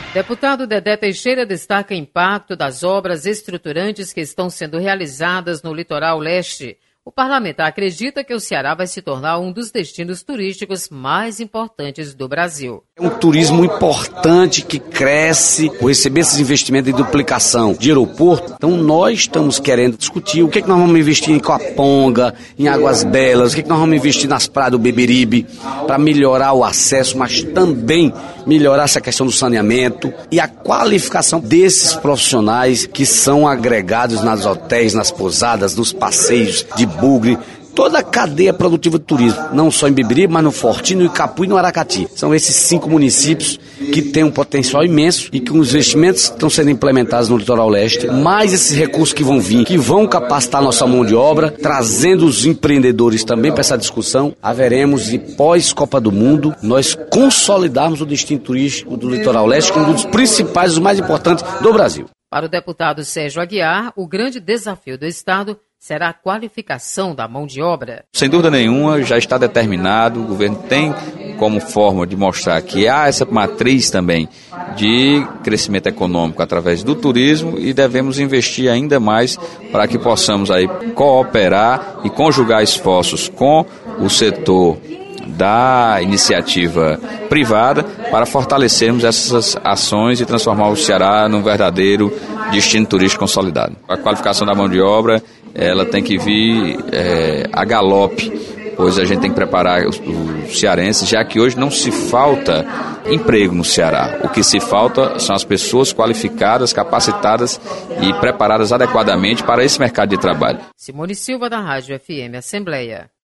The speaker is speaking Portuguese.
Deputado Dedé Teixeira destaca o impacto das obras estruturantes que estão sendo realizadas no litoral leste. O parlamentar acredita que o Ceará vai se tornar um dos destinos turísticos mais importantes do Brasil. É um turismo importante que cresce por receber esses investimentos de duplicação de aeroporto. Então nós estamos querendo discutir o que nós vamos investir em Coaponga, em Águas Belas, o que nós vamos investir nas praias do Beberibe para melhorar o acesso, mas também melhorar essa questão do saneamento e a qualificação desses profissionais que são agregados nas hotéis, nas pousadas, nos passeios de bugre, toda a cadeia produtiva do turismo, não só em Beberibe, mas no Fortim, no Icapu e no Aracati. São esses 5 municípios que têm um potencial imenso e que os investimentos que estão sendo implementados no litoral leste, mais esses recursos que vão vir, que vão capacitar a nossa mão de obra, trazendo os empreendedores também para essa discussão, haveremos, e pós-Copa do Mundo, nós consolidarmos o destino turístico do litoral leste como um dos principais, os mais importantes do Brasil. Para o deputado Sérgio Aguiar, o grande desafio do Estado será a qualificação da mão de obra. Sem dúvida nenhuma, já está determinado, o governo tem como forma de mostrar que há essa matriz também de crescimento econômico através do turismo e devemos investir ainda mais para que possamos aí cooperar e conjugar esforços com o setor da iniciativa privada para fortalecermos essas ações e transformar o Ceará num verdadeiro destino turístico consolidado. A qualificação da mão de obra, ela tem que vir a galope, pois a gente tem que preparar os cearenses, já que hoje não se falta emprego no Ceará. O que se falta são as pessoas qualificadas, capacitadas e preparadas adequadamente para esse mercado de trabalho. Simone Silva, da Rádio FM Assembleia.